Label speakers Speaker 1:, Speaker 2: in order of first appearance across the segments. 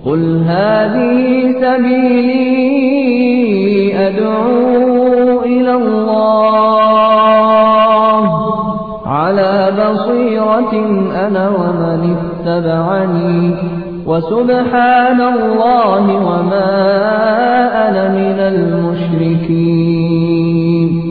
Speaker 1: قل هذه سبيلي أدعو إلى الله على بصيرة أنا ومن اتبعني وسبحان الله وما أنا من المشركين.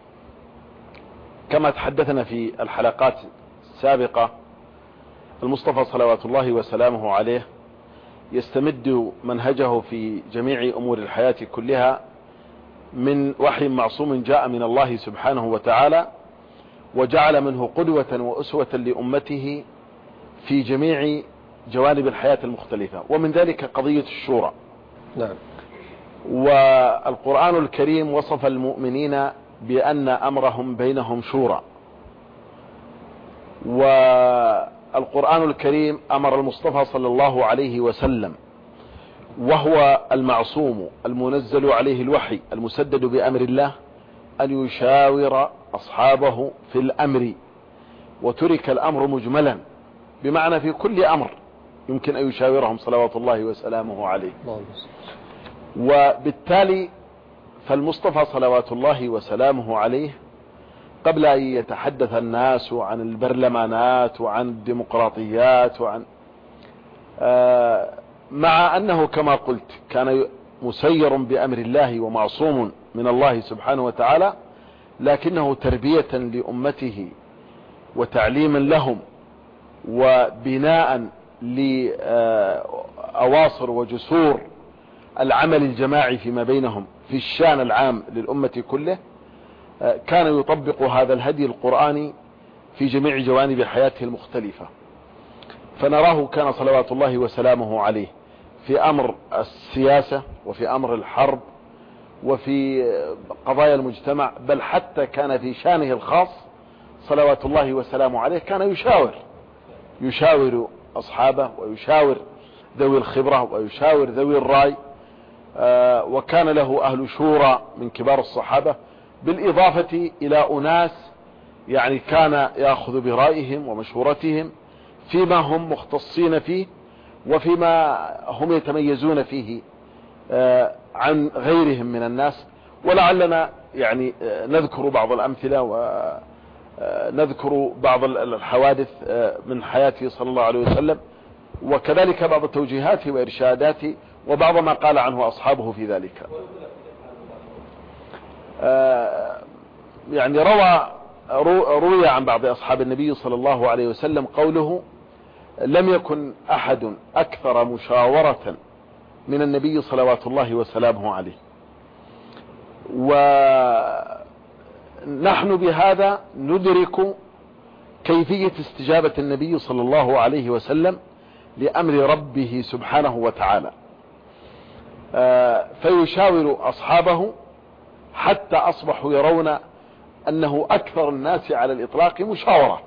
Speaker 2: كما تحدثنا في الحلقات السابقة، المصطفى صلوات الله وسلامه عليه يستمد منهجه في جميع أمور الحياة كلها من وحي معصوم جاء من الله سبحانه وتعالى، وجعل منه قدوة وأسوة لأمته في جميع جوانب الحياة المختلفة، ومن ذلك قضية الشورى.
Speaker 3: نعم.
Speaker 2: والقرآن الكريم وصف المؤمنين بأن أمرهم بينهم شورى، والقرآن الكريم أمر المصطفى صلى الله عليه وسلم، وهو المعصوم المنزل عليه الوحي المسدد بأمر الله، أن يشاور أصحابه في الأمر، وترك الأمر مجملا، بمعنى في كل أمر يمكن أن يشاورهم صلوات الله وسلامه عليه. وبالتالي فالمصطفى صلوات الله وسلامه عليه قبل أن يتحدث الناس عن البرلمانات وعن الديمقراطيات مع أنه كما قلت كان مسير بأمر الله ومعصوم من الله سبحانه وتعالى، لكنه تربية لأمته وتعليما لهم وبناء لأواصر وجسور العمل الجماعي فيما بينهم في الشان العام للأمة كله، كان يطبق هذا الهدي القرآني في جميع جوانب حياته المختلفة. فنراه كان صلوات الله وسلامه عليه في أمر السياسة وفي أمر الحرب وفي قضايا المجتمع، بل حتى كان في شانه الخاص صلوات الله وسلامه عليه كان يشاور أصحابه ويشاور ذوي الخبرة ويشاور ذوي الرأي، وكان له أهل شورى من كبار الصحابة، بالإضافة إلى أناس يعني كان يأخذ برأيهم ومشورتهم فيما هم مختصين فيه وفيما هم يتميزون فيه عن غيرهم من الناس. ولعلنا يعني نذكر بعض الأمثلة ونذكر بعض الحوادث من حياته صلى الله عليه وسلم، وكذلك بعض التوجيهات وإرشادات وبعض ما قال عنه أصحابه في ذلك. يعني روي عن بعض أصحاب النبي صلى الله عليه وسلم قوله: لم يكن أحد أكثر مشاورة من النبي صلوات الله وسلامه عليه. ونحن بهذا ندرك كيفية استجابة النبي صلى الله عليه وسلم لأمر ربه سبحانه وتعالى، فيشاور أصحابه حتى أصبحوا يرون أنه أكثر الناس على الإطلاق مشاورة.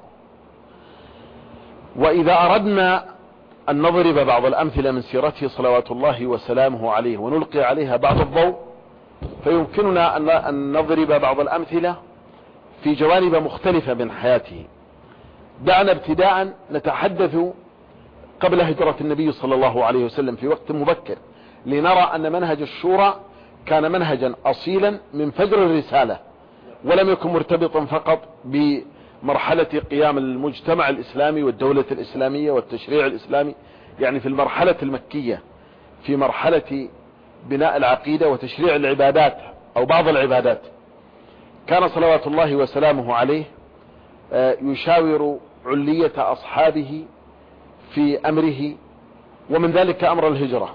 Speaker 2: وإذا أردنا أن نضرب بعض الأمثلة من سيرته صلوات الله وسلامه عليه ونلقي عليها بعض الضوء، فيمكننا أن نضرب بعض الأمثلة في جوانب مختلفة من حياته. دعنا ابتداء نتحدث قبل هجرة النبي صلى الله عليه وسلم في وقت مبكر، لنرى أن منهج الشورى كان منهجا أصيلا من فجر الرسالة، ولم يكن مرتبطا فقط بمرحلة قيام المجتمع الإسلامي والدولة الإسلامية والتشريع الإسلامي، يعني في المرحلة المكية، في مرحلة بناء العقيدة وتشريع العبادات أو بعض العبادات، كان صلوات الله وسلامه عليه يشاور علية أصحابه في أمره، ومن ذلك أمر الهجرة.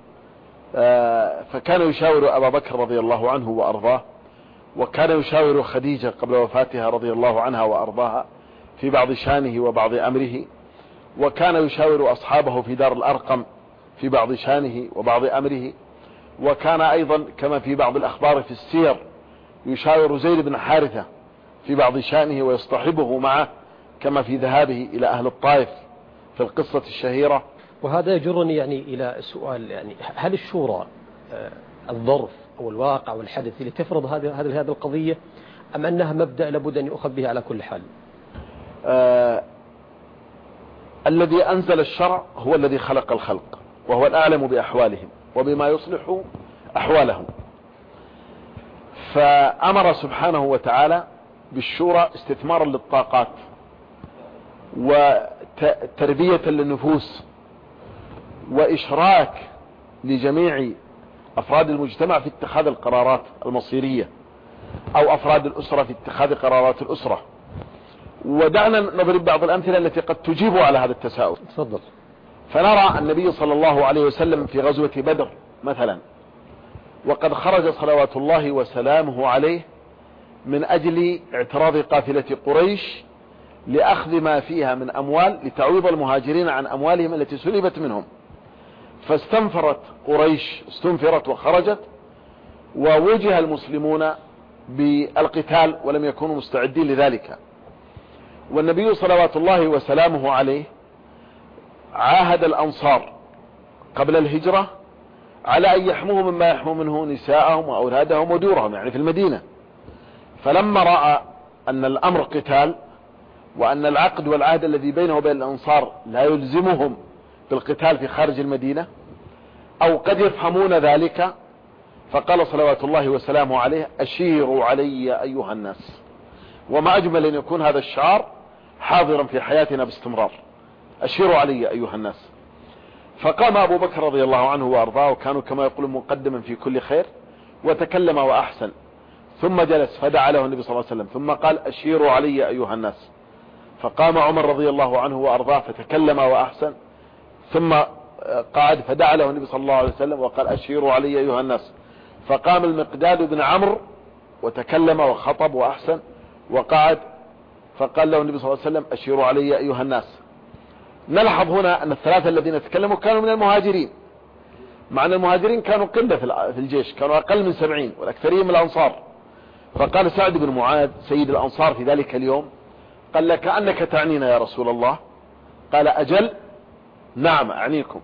Speaker 2: فكان يشاور أبا بكر رضي الله عنه وأرضاه، وكان يشاور خديجة قبل وفاتها رضي الله عنها وأرضاها في بعض شانه وبعض أمره، وكان يشاور أصحابه في دار الأرقم في بعض شانه وبعض أمره، وكان أيضا كما في بعض الأخبار في السير يشاور زيد بن حارثة في بعض شانه ويصطحبه معه، كما في ذهابه إلى أهل الطائف في القصة الشهيرة.
Speaker 3: وهذا يجرني يعني إلى سؤال، يعني هل الشورى الظرف أو الواقع أو الحدث اللي تفرض هذه القضية، أم أنها مبدأ لابد أن يؤخذ به على كل حال؟
Speaker 2: الذي أنزل الشرع هو الذي خلق الخلق، وهو الأعلم بأحوالهم وبما يصلح أحوالهم. فأمر سبحانه وتعالى بالشورى استثمارا للطاقات وتربية للنفوس وإشراك لجميع أفراد المجتمع في اتخاذ القرارات المصيرية أو أفراد الأسرة في اتخاذ قرارات الأسرة. ودعنا نضرب بعض الأمثلة التي قد تجيب على هذا التساؤل.
Speaker 3: تفضل.
Speaker 2: فنرى النبي صلى الله عليه وسلم في غزوة بدر مثلا، وقد خرج صلوات الله وسلامه عليه من أجل اعتراض قافلة قريش لأخذ ما فيها من أموال لتعويض المهاجرين عن أموالهم التي سلبت منهم. فاستنفرت قريش، استنفرت وخرجت، ووجه المسلمون بالقتال ولم يكونوا مستعدين لذلك. والنبي صلوات الله وسلامه عليه عاهد الأنصار قبل الهجرة على أن يحموا مما يحموا منه نساءهم وأولادهم ودورهم، يعني في المدينة. فلما رأى أن الأمر قتال وأن العقد والعهد الذي بينه وبين الأنصار لا يلزمهم بالقتال في خارج المدينة أو قد يفهمون ذلك، فقال صلوات الله وسلامه عليه: أشيروا علي أيها الناس. وما أجمل أن يكون هذا الشعار حاضرا في حياتنا باستمرار: أشيروا علي أيها الناس. فقام أبو بكر رضي الله عنه وأرضاه، وكانوا كما يقول مقدما في كل خير، وتكلم وأحسن، ثم جلس فدعا له النبي صلى الله عليه وسلم، ثم قال: أشيروا علي أيها الناس. فقام عمر رضي الله عنه وأرضاه فتكلم وأحسن، ثم قعد فدعا له النبي صلى الله عليه وسلم وقال: أشيروا علي أيها الناس. فقام المقداد بن عمرو وتكلم وخطب وأحسن وقعد، فقال له النبي صلى الله عليه وسلم: أشيروا علي أيها الناس. نلحظ هنا أن الثلاثة الذين تكلموا كانوا من المهاجرين، مع أن المهاجرين كانوا قلة في الجيش، كانوا أقل من 70 والأكثرين من الأنصار. فقال سعد بن معاذ سيد الأنصار في ذلك اليوم، قال: لك أنك تعنينا يا رسول الله؟ قال: أجل، نعم أعنيكم.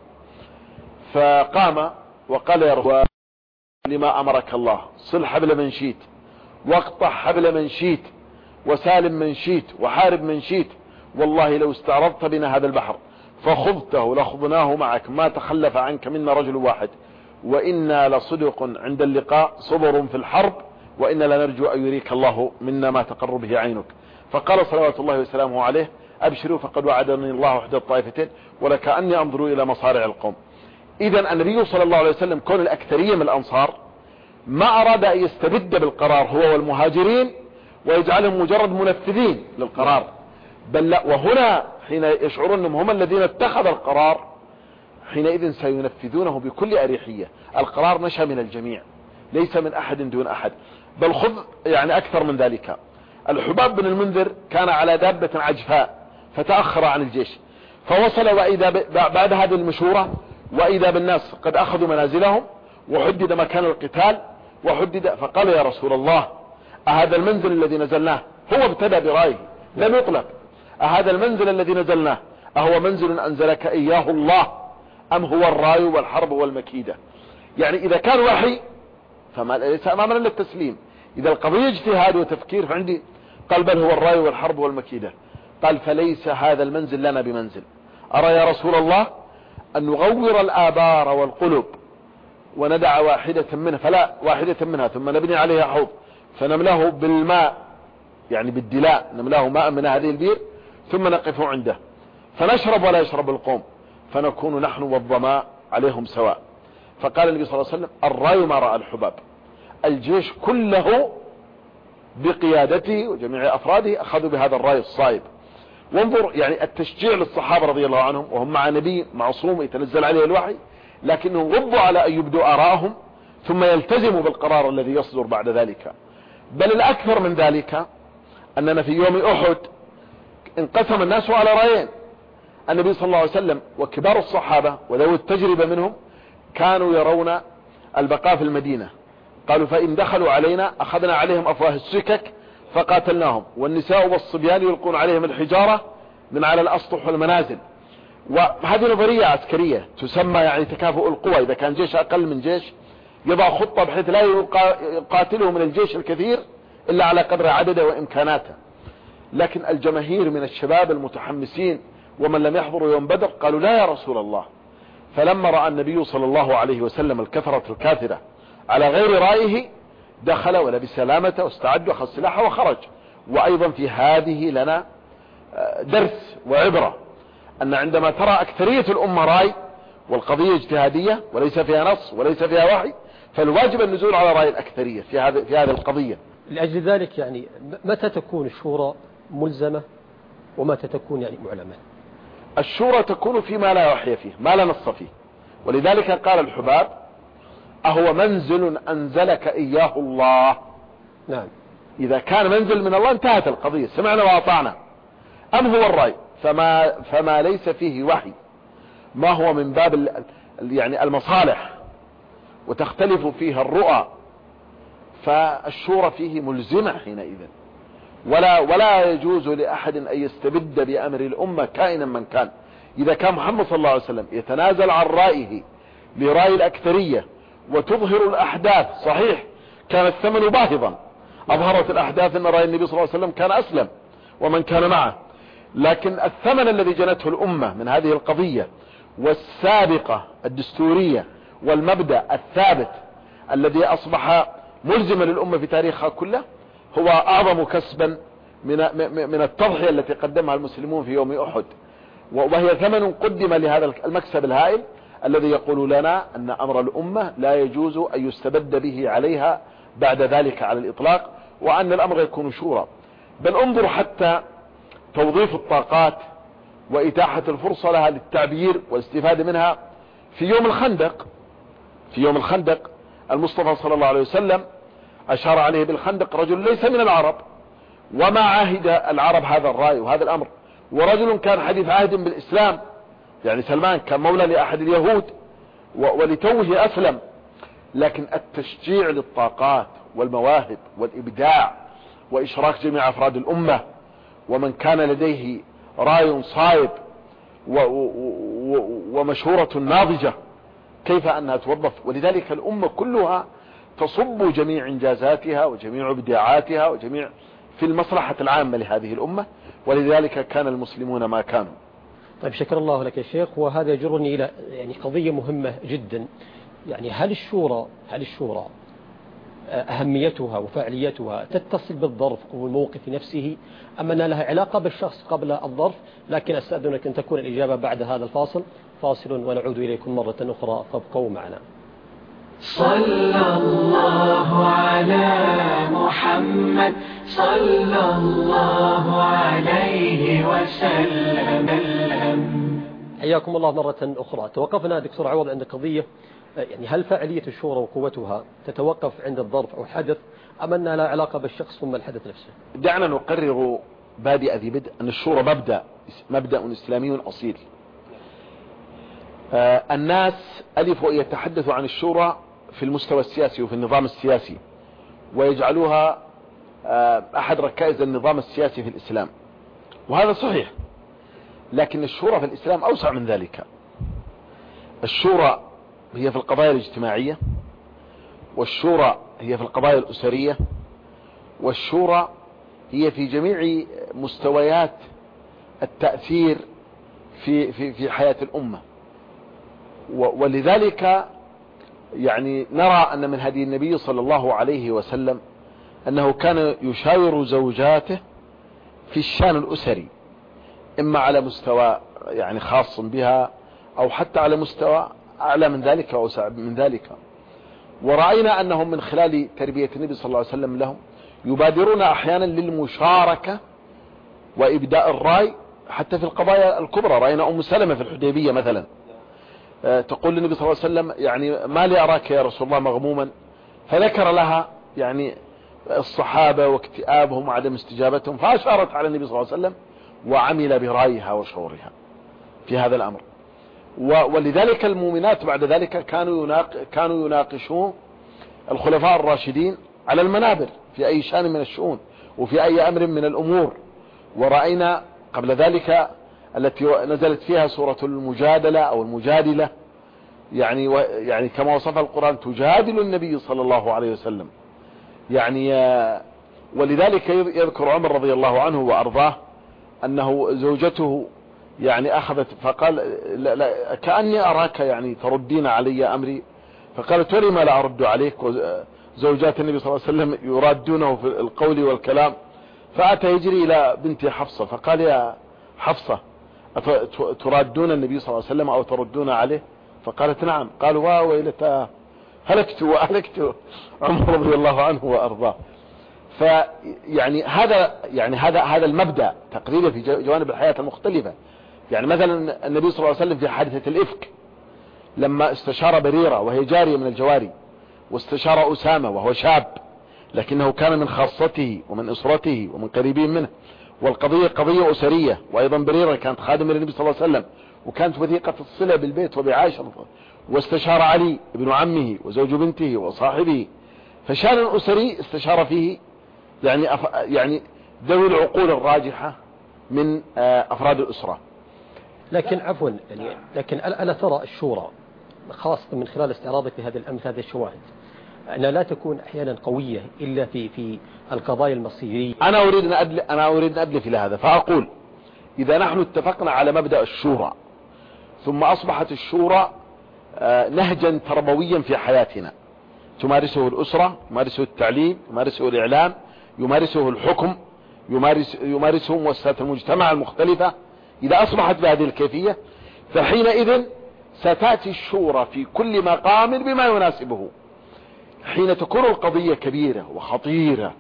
Speaker 2: فقام وقال: يا رسول الله، لما أمرك الله، صل حبل من شئت، واقطع حبل من شئت، وسالم من شئت، وحارب من شئت، والله لو استعرضت بنا هذا البحر فخذته لخضناه معك، ما تخلف عنك منا رجل واحد، وإنا لصدق عند اللقاء، صبر في الحرب، وإنا لنرجو أن يريك الله منا ما تقر به عينك. فقال صلوات الله وسلامه عليه: أبشروا فقد وعدني الله إحدى الطائفتين ولكأني أنظر إلى مصارع القوم. إذا النبي صلى الله عليه وسلم كون الأكثرية من الأنصار ما أراد أن يستبد بالقرار هو والمهاجرين ويجعلهم مجرد منفذين للقرار، بل لا، وهنا حين يشعرون أنهم هم الذين اتخذوا القرار حينئذ سينفذونه بكل أريحية. القرار نشأ من الجميع، ليس من أحد دون أحد. بل خذ يعني أكثر من ذلك، الحباب بن المنذر كان على دابة عجفاء فتأخر عن الجيش، فوصل وإذا بعد هذه المشورة وإذا بالناس قد أخذوا منازلهم وحدد مكان القتال وحدد. فقال: يا رسول الله، أهذا المنزل الذي نزلناه، هو ابتدى برأيه لم يطلق، أهذا المنزل الذي نزلناه أهو منزل أنزلك إياه الله أم هو الراي والحرب والمكيدة؟ يعني إذا كان وحي فما ليس أمامنا إلا التسليم، إذا القضية اجتهاد وتفكير فعندي. قال: بل هو الراي والحرب والمكيدة. قال: فليس هذا المنزل لنا بمنزل، أرى يا رسول الله أن نغور الآبار والقلوب وندع واحدة منها ثم نبني عليها حوض فنملاه بالماء، يعني بالدلاء، نملاه ماء من هذه البير ثم نقف عنده فنشرب ولا يشرب القوم فنكون نحن والظماء عليهم سواء. فقال النبي صلى الله عليه وسلم: الرأي ما رأى الحباب. الجيش كله بقيادته وجميع أفراده أخذوا بهذا الرأي الصائب. وانظر يعني التشجيع للصحابة رضي الله عنهم وهم مع نبي معصوم يتنزل عليه الوحي، لكنهم غضوا على أن يبدوا آراءهم ثم يلتزموا بالقرار الذي يصدر بعد ذلك. بل الأكثر من ذلك أننا في يوم أحد انقسم الناس على رأيين. النبي صلى الله عليه وسلم وكبار الصحابة وذوي التجربة منهم كانوا يرون البقاء في المدينة، قالوا: فإن دخلوا علينا أخذنا عليهم أفواه السكك فقاتلناهم، والنساء والصبيان يلقون عليهم الحجارة من على الأسطح والمنازل. وهذه نظرية عسكرية تسمى يعني تكافؤ القوى، إذا كان جيش أقل من جيش يضع خطة بحيث لا يقاتله من الجيش الكثير إلا على قدر عدده وإمكاناته. لكن الجماهير من الشباب المتحمسين ومن لم يحضروا يوم بدر قالوا: لا يا رسول الله، فلما رأى النبي صلى الله عليه وسلم الكثرة الكاثرة على غير رأيه دخل ولبس سلامته واستعد وأخذ سلاحه وخرج. وأيضا في هذه لنا درس وعبرة، أن عندما ترى أكثرية الأمة رأي والقضية اجتهادية وليس فيها نص وليس فيها وحي، فالواجب النزول على رأي الأكثرية في هذه القضية.
Speaker 3: لأجل ذلك يعني متى تكون الشورى ملزمة ومتى تكون يعني معلمة؟
Speaker 2: الشورى تكون فيما لا وحي فيه، ما لا نص فيه. ولذلك قال الحباب: أهو منزل أنزلك إياه الله.
Speaker 3: نعم.
Speaker 2: إذا كان منزل من الله انتهت القضية، سمعنا وأطعنا. أم هو الرأي فما ليس فيه وحي، ما هو من باب يعني المصالح وتختلف فيها الرؤى، فالشورى فيه ملزمة حينئذ، ولا يجوز لأحد أن يستبد بأمر الأمة كائنا من كان. إذا كان محمد صلى الله عليه وسلم يتنازل عن رأيه لرأي الأكثرية وتظهر الأحداث، صحيح كان الثمن باهظا، أظهرت الأحداث أن رأي النبي صلى الله عليه وسلم كان أسلم ومن كان معه، لكن الثمن الذي جنته الأمة من هذه القضية والسابقة الدستورية والمبدأ الثابت الذي أصبح ملزما للأمة في تاريخها كله، هو أعظم كسبا من التضحية التي قدمها المسلمون في يوم أحد، وهي ثمن قدم لهذا المكسب الهائل الذي يقول لنا أن أمر الأمة لا يجوز أن يستبد به عليها بعد ذلك على الإطلاق، وأن الأمر يكون شورى. بل انظر حتى توظيف الطاقات وإتاحة الفرصة لها للتعبير والاستفادة منها في يوم الخندق المصطفى صلى الله عليه وسلم أشار عليه بالخندق رجل ليس من العرب، وما عاهد العرب هذا الرأي وهذا الأمر، ورجل كان حديث عهد بالإسلام، يعني سلمان كان مولى لأحد اليهود ولتوه أسلم، لكن التشجيع للطاقات والمواهب والإبداع وإشراك جميع أفراد الأمة ومن كان لديه رأي صائب ومشورة ناضجة كيف أنها توظف. ولذلك الأمة كلها تصب جميع إنجازاتها وجميع إبداعاتها وجميع في المصلحة العامة لهذه الأمة، ولذلك كان المسلمون ما كانوا.
Speaker 3: طيب شكر الله لك يا شيخ. وهذا يجرني إلى يعني قضية مهمة جدا، يعني هل الشورى أهميتها وفاعليتها تتصل بالظرف والموقف نفسه، أم أنها لها علاقة بالشخص قبل الظرف؟ لكن أستأذنك أن تكون الإجابة بعد هذا فاصل ونعود إليكم مرة أخرى، فابقوا معنا.
Speaker 4: صلى الله على محمد صلى الله عليه وسلم.
Speaker 3: حياكم الله مرة أخرى. توقفنا دكتور عوض عند قضية، يعني هل فاعلية الشورى وقوتها تتوقف عند الظرف أو الحدث، أم أنها لا علاقة بالشخص ثم الحدث نفسه؟
Speaker 2: دعنا نقرر بادئ ذي بدء أن الشورى مبدأ إسلامي أصيل. الناس ألفوا يتحدثوا عن الشورى في المستوى السياسي وفي النظام السياسي، ويجعلوها أحد ركائز النظام السياسي في الإسلام، وهذا صحيح، لكن الشورى في الإسلام أوسع من ذلك. الشورى هي في القضايا الاجتماعية، والشورى هي في القضايا الأسرية، والشورى هي في جميع مستويات التأثير في حياة الأمة. ولذلك يعني نرى أن من هدي النبي صلى الله عليه وسلم أنه كان يشاور زوجاته في الشأن الأسري، إما على مستوى يعني خاص بها أو حتى على مستوى أعلى من ذلك وأوسع من ذلك. ورأينا أنهم من خلال تربية النبي صلى الله عليه وسلم لهم يبادرون أحيانا للمشاركة وإبداء الرأي حتى في القضايا الكبرى. رأينا أم سلمة في الحديبية مثلا تقول للنبي صلى الله عليه وسلم يعني ما لي أراك يا رسول الله مغموما، فذكر لها يعني الصحابة واكتئابهم وعدم استجابتهم، فأشارت على النبي صلى الله عليه وسلم وعمل برأيها وشورها في هذا الأمر. ولذلك المؤمنات بعد ذلك كانوا يناقشون الخلفاء الراشدين على المنابر في أي شأن من الشؤون وفي أي أمر من الأمور. ورأينا قبل ذلك التي نزلت فيها سورة المجادلة أو المجادلة، يعني كما وصفها القرآن تجادل النبي صلى الله عليه وسلم. يعني ولذلك يذكر عمر رضي الله عنه وأرضاه أنه زوجته يعني أخذت فقال لا لا كأني أراك يعني تردين علي أمري، فقالت ولما لا أرد عليك، وزوجات النبي صلى الله عليه وسلم يرادونه في القول والكلام. فأتى يجري إلى بنت حفصة فقال يا حفصة ترادون النبي صلى الله عليه وسلم أو تردون عليه؟ فقالت نعم. قالوا ويلتا هلكت وأهلكت عمر رضي الله عنه وأرضاه. فيعني هذا المبدأ تقريبا في جوانب الحياة المختلفة. يعني مثلا النبي صلى الله عليه وسلم في حادثة الإفك لما استشار بريرة وهي جارية من الجواري، واستشار أسامة وهو شاب لكنه كان من خاصته ومن أسرته ومن قريبين منه، والقضية قضية أسرية، وأيضا بريرة كانت خادمة للنبي صلى الله عليه وسلم وكانت وثيقة الصلة بالبيت وبعائشة، واستشار علي ابن عمه وزوج بنته وصاحبه، فشان أسري استشار فيه يعني ذوي العقول الراجحة من أفراد الأسرة.
Speaker 3: لكن عفوا يعني لكن ألا ترى الشورى خاصة من خلال استعراضك لهذه الأمثلة هذه الشواهد أنها لا تكون أحيانا قوية إلا في القضايا المصيرية؟
Speaker 2: أنا أريد أن أدلف إلى هذا، فأقول إذا نحن اتفقنا على مبدأ الشورى ثم أصبحت الشورى نهجا تربويا في حياتنا تمارسه الأسرة، يمارسه التعليم، يمارسه الإعلام، يمارسه الحكم، يمارسه مؤسسات المجتمع المختلفة، إذا أصبحت بهذه الكيفية فحينئذ ستأتي الشورى في كل مقام بما يناسبه. حين تكون القضية كبيرة وخطيرة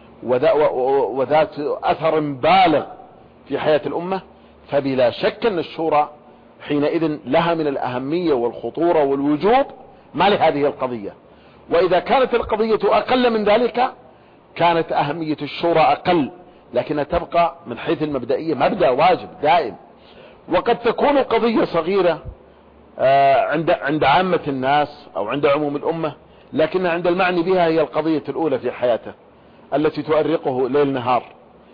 Speaker 2: وذات أثر بالغ في حياة الأمة فبلا شك أن الشورى حينئذ لها من الأهمية والخطورة والوجوب ما لهذه القضية. وإذا كانت القضية أقل من ذلك كانت أهمية الشورى أقل، لكنها تبقى من حيث المبدئية مبدأ واجب دائم. وقد تكون القضية صغيرة عند عامة الناس أو عند عموم الأمة، لكن عند المعني بها هي القضية الأولى في حياته التي تؤرقه ليل نهار.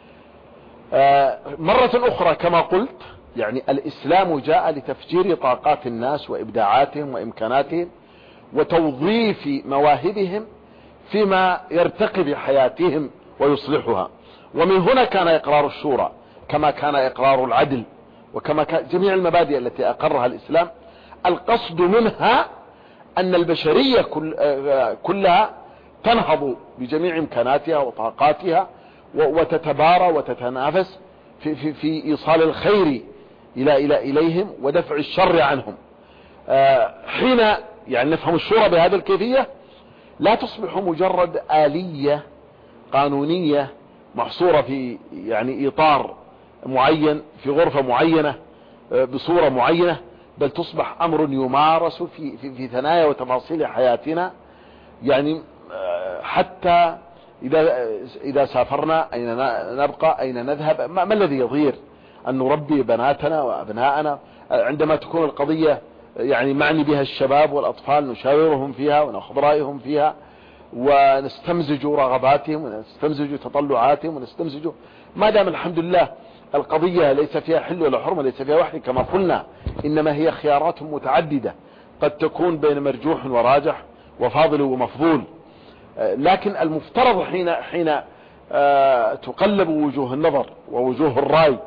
Speaker 2: مرة أخرى كما قلت يعني الإسلام جاء لتفجير طاقات الناس وإبداعاتهم وإمكاناتهم وتوظيف مواهبهم فيما يرتقي بحياتهم ويصلحها. ومن هنا كان إقرار الشورى كما كان إقرار العدل وكما كان جميع المبادئ التي أقرها الإسلام. القصد منها أن البشرية كلها تنهض بجميع إمكاناتها وطاقاتها وتتبارى وتتنافس في إيصال الخير إليهم ودفع الشر عنهم. حين يعني نفهم الشورى بهذه الكيفية لا تصبح مجرد آلية قانونية محصورة في يعني إطار معين في غرفة معينة بصورة معينة، بل تصبح أمر يمارس في ثنايا وتفاصيل حياتنا. يعني حتى إذا سافرنا أين نبقى أين نذهب، ما الذي يضير أن نربي بناتنا وأبناءنا عندما تكون القضية يعني معني بها الشباب والأطفال نشاورهم فيها ونأخذ رأيهم فيها ونستمزج رغباتهم ونستمزج تطلعاتهم ونستمزج ما دام الحمد لله القضية ليس فيها حل ولا حرمة، ليس فيها وحي كما قلنا، إنما هي خيارات متعددة قد تكون بين مرجوح وراجح وفاضل ومفضول. لكن المفترض حين تقلب وجوه النظر ووجوه الرأي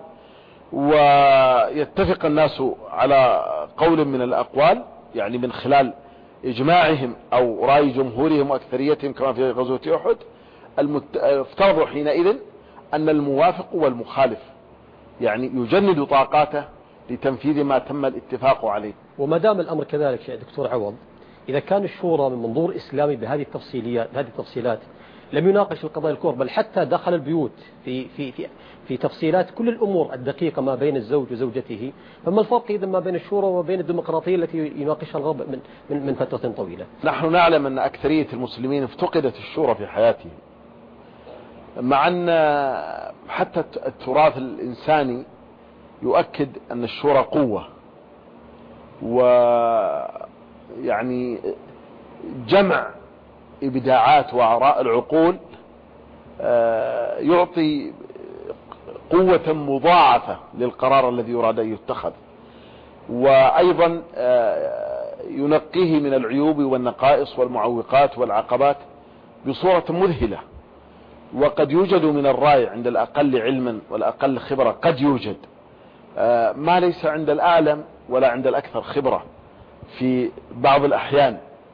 Speaker 2: ويتفق الناس على قول من الأقوال يعني من خلال إجماعهم أو رأي جمهورهم وأكثريتهم كما في غزوة أحد، المفترض حينئذ أن الموافق والمخالف يعني يجند طاقاته لتنفيذ ما تم الاتفاق عليه.
Speaker 3: وما دام الأمر كذلك دكتور عوض، إذا كان الشورى من منظور إسلامي بهذه التفصيلات لم يناقش القضايا الكبرى بل حتى دخل البيوت في تفصيلات كل الأمور الدقيقة ما بين الزوج وزوجته، فما الفرق إذا ما بين الشورى وبين الديمقراطية التي يناقشها الغرب من فترة طويلة؟
Speaker 2: نحن نعلم أن أكثرية المسلمين افتقدت الشورى في حياتهم، مع أن حتى التراث الإنساني يؤكد أن الشورى قوة، ويعني جمع إبداعات وآراء العقول يعطي قوة مضاعفة للقرار الذي يراد أن يتخذ، وأيضا ينقيه من العيوب والنقائص والمعوقات والعقبات بصورة مذهلة. وقد يوجد من الرأي عند الأقل علما والأقل خبرة قد يوجد، ما ليس عند الأعلم ولا عند الأكثر خبرة في بعض الأحيان،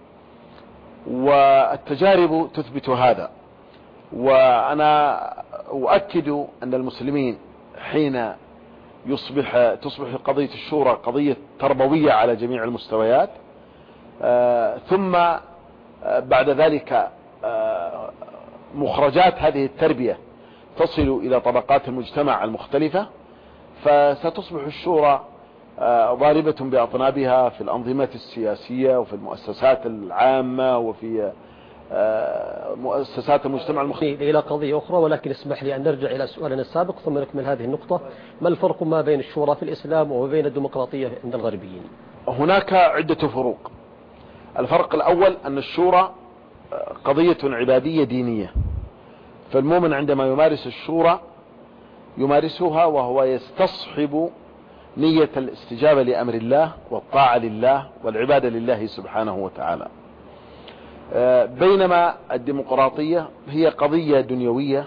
Speaker 2: والتجارب تثبت هذا. وأنا أؤكد أن المسلمين حين تصبح قضية الشورى قضية تربوية على جميع المستويات، ثم بعد ذلك مخرجات هذه التربية تصل إلى طبقات المجتمع المختلفة، فستصبح الشورى ضاربة بأطنابها في الأنظمة السياسية وفي المؤسسات العامة وفي مؤسسات المجتمع المختلف.
Speaker 3: إلى قضية أخرى، ولكن اسمح لي أن نرجع إلى سؤالنا السابق ثم نكمل هذه النقطة. ما الفرق ما بين الشورى في الإسلام وبين الديمقراطية عند الغربيين؟
Speaker 2: هناك عدة فروق. الفرق الأول أن الشورى قضية عبادية دينية، فالمؤمن عندما يمارس الشورى يمارسها وهو يستصحب نية الاستجابة لأمر الله والطاعة لله والعبادة لله سبحانه وتعالى. بينما الديمقراطية هي قضية دنيوية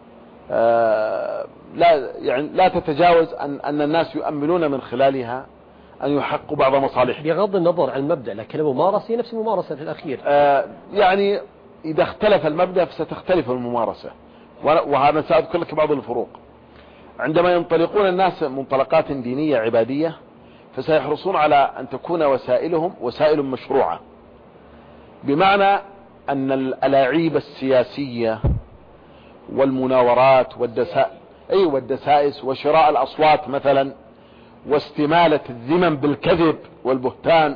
Speaker 2: لا تتجاوز أن الناس يؤملون من خلالها أن يحققوا بعض مصالحهم
Speaker 3: بغض النظر عن المبدأ، لكن الممارسة نفس الممارسة في الأخير.
Speaker 2: يعني إذا اختلف المبدأ فستختلف الممارسة، وهذا سأذكر لك بعض الفروق. عندما ينطلقون الناس منطلقات دينية عبادية فسيحرصون على أن تكون وسائلهم وسائل مشروعة، بمعنى أن الألاعيب السياسية والمناورات والدسائس وشراء الأصوات مثلا واستمالة الذمم بالكذب والبهتان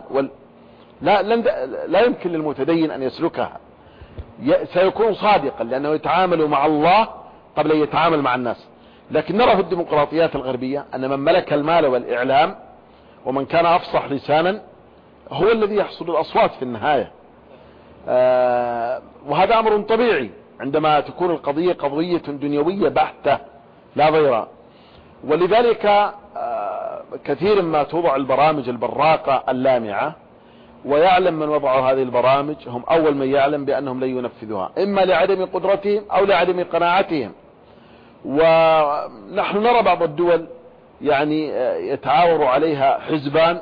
Speaker 2: لا يمكن للمتدين أن يسلكها. سيكون صادقا لأنه يتعامل مع الله قبل أن يتعامل مع الناس. لكن نرى في الديمقراطيات الغربية أن من ملك المال والإعلام ومن كان أفصح لسانا هو الذي يحصل الأصوات في النهاية، وهذا أمر طبيعي عندما تكون القضية قضية دنيوية بحتة لا غير. ولذلك كثير ما توضع البرامج البراقة اللامعة، ويعلم من وضعوا هذه البرامج هم أول من يعلم بأنهم لن ينفذوها، إما لعدم قدرتهم أو لعدم قناعتهم. ونحن نرى بعض الدول يعني يتعاور عليها حزبان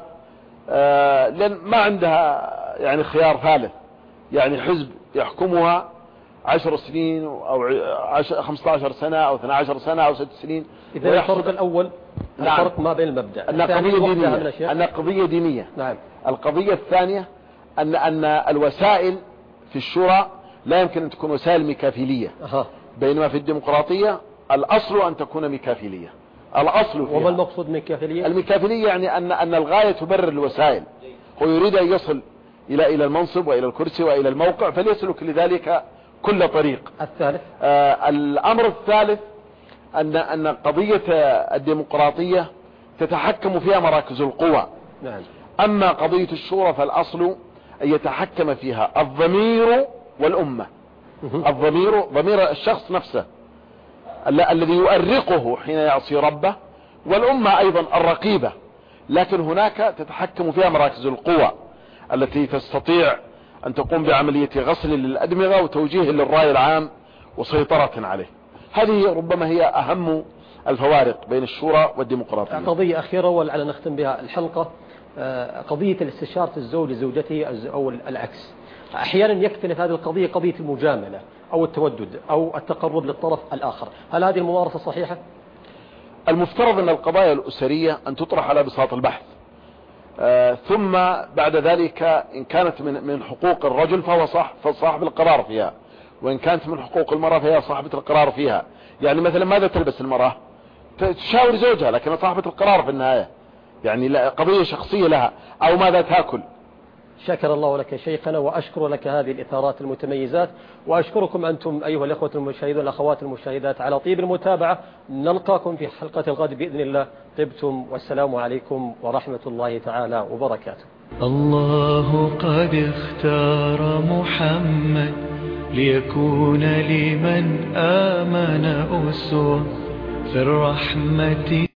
Speaker 2: لأن ما عندها يعني خيار ثالث، يعني حزب يحكمها 10 سنين أو 15 سنة أو 12 سنة أو 6 سنين.
Speaker 3: إذا الفرق الأول الفرق ما بين المبدأ
Speaker 2: أن قضية دينية.
Speaker 3: نعم.
Speaker 2: القضية الثانية أن الوسائل في الشورى لا يمكن أن تكون وسائل ميكافيلية، بينما في الديمقراطية الأصل أن تكون ميكافيلية. الأصل فيها.
Speaker 3: وما المقصود ميكافيلية؟
Speaker 2: الميكافيلية يعني أن الغاية تبرر الوسائل، هو يريد أن يصل إلى المنصب وإلى الكرسي وإلى الموقع فليسلك لذلك كل طريق.
Speaker 3: الثالث
Speaker 2: الأمر الثالث أن قضية الديمقراطية تتحكم فيها مراكز القوى.
Speaker 3: نعم.
Speaker 2: أما قضية الشورى فالأصل أن يتحكم فيها الضمير والأمة. ضمير الشخص نفسه الذي يؤرقه حين يعصي ربه، والأمة أيضا الرقيبة، لكن هناك تتحكم فيها مراكز القوى التي تستطيع أن تقوم بعملية غسل للأدمغة وتوجيه للرأي العام وسيطرة عليه. هذه ربما هي أهم الفوارق بين الشورى والديمقراطية.
Speaker 3: قضية أخيرة ولعل نختم بها الحلقة، قضية الاستشارة الزوج لزوجته أو العكس. أحيانا يختلف هذه القضية، قضية المجاملة أو التودد أو التقرب للطرف الآخر، هل هذه الممارسة صحيحة؟
Speaker 2: المفترض أن القضايا الأسرية أن تطرح على بساط البحث، ثم بعد ذلك إن كانت من حقوق الرجل فهو صاحب القرار فيها، وإن كانت من حقوق المرأة فهي صاحبة القرار فيها. يعني مثلا ماذا تلبس المرأة؟ تشاور زوجها، لكن صاحبة القرار في النهاية، يعني قضية شخصية لها. أو ماذا تأكل.
Speaker 3: شكر الله لك شيخنا، وأشكر لك هذه الإثارات المتميزات، وأشكركم أنتم أيها الأخوة المشاهدون والأخوات المشاهدات على طيب المتابعة. نلقاكم في حلقة الغد بإذن الله. طبتم، والسلام عليكم ورحمة الله تعالى وبركاته.
Speaker 4: الله قد اختار محمد ليكون لمن آمن أسوة في الرحمة.